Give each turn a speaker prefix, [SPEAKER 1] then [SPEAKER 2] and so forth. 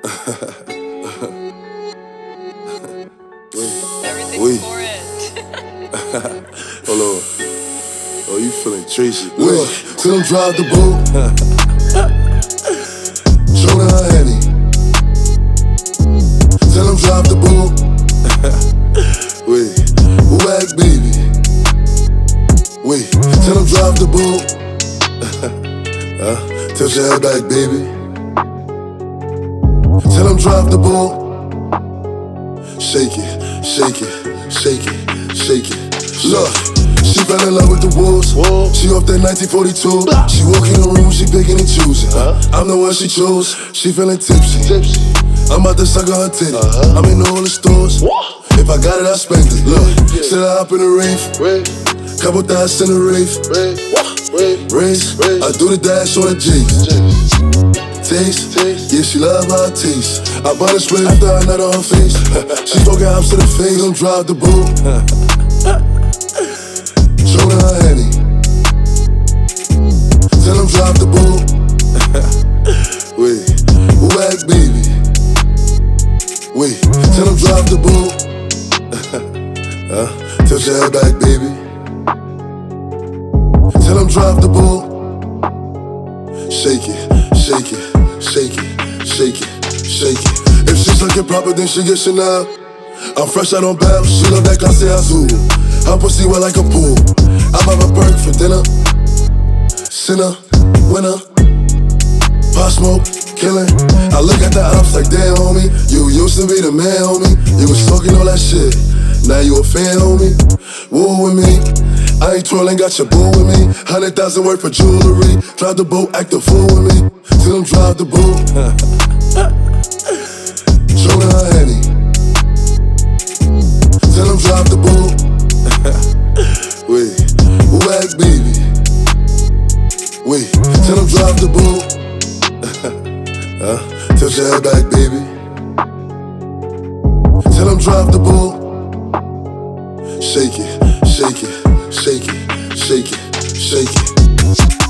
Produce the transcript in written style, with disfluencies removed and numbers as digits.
[SPEAKER 1] Everything's for it.
[SPEAKER 2] Hold on. Oh, you feeling Tracy?
[SPEAKER 3] Wait, till them drive the boat. Show her her Henny. Tell them drive the boat.
[SPEAKER 2] Wait,
[SPEAKER 3] Whack baby. Wait, tell them drive the boat. Tilt your head back, baby. Tell them drive the boat. Shake it, shake it, shake it, shake it. Look, she fell in love with the wolves. She off that 1942. She walk in the room, she picking and choosing. I'm the one she chose. She feeling tipsy. I'm about to suck on her titty. I'm in all the stores. If I got it, I spend it. Look, should I hop in the rave? Couple thousand in the rave. Race, I do the dash on the G's. Taste, yeah, she love how it tastes. I bought a split after I nut on her face. She spoke out to the face, don't drive the boat. Show her her Henny. Tell them drive the boat.
[SPEAKER 2] wait,
[SPEAKER 3] Whack baby. Wait, tell them drive the boat. Tilt your head back, baby. Tell them drive the boat. Shake it, shake it, shake it, shake it, shake it. If she's looking proper, then she get Chanel. I'm fresh out on bail, she love that classy azul. Her pussy wet like a pool. I'm have a perk for dinner. Sinner, winner. Pop smoke, killing. I look at the ops like, damn, homie. You used to be the man, homie. You was talking all that shit. Now you a fan, homie. Woo with me. I ain't trolling, got your boo with me. 100,000 worth for jewelry. Drive the boat, act a fool with me. Till them drive the boat. Show her her Henny. Tell them drive the boat.
[SPEAKER 2] wait,
[SPEAKER 3] Whack baby. Wait, tell them drive the boat. Tilt your head back, baby. Tell them drive the boat. Shake it, shake it, shake it, shake it, shake it.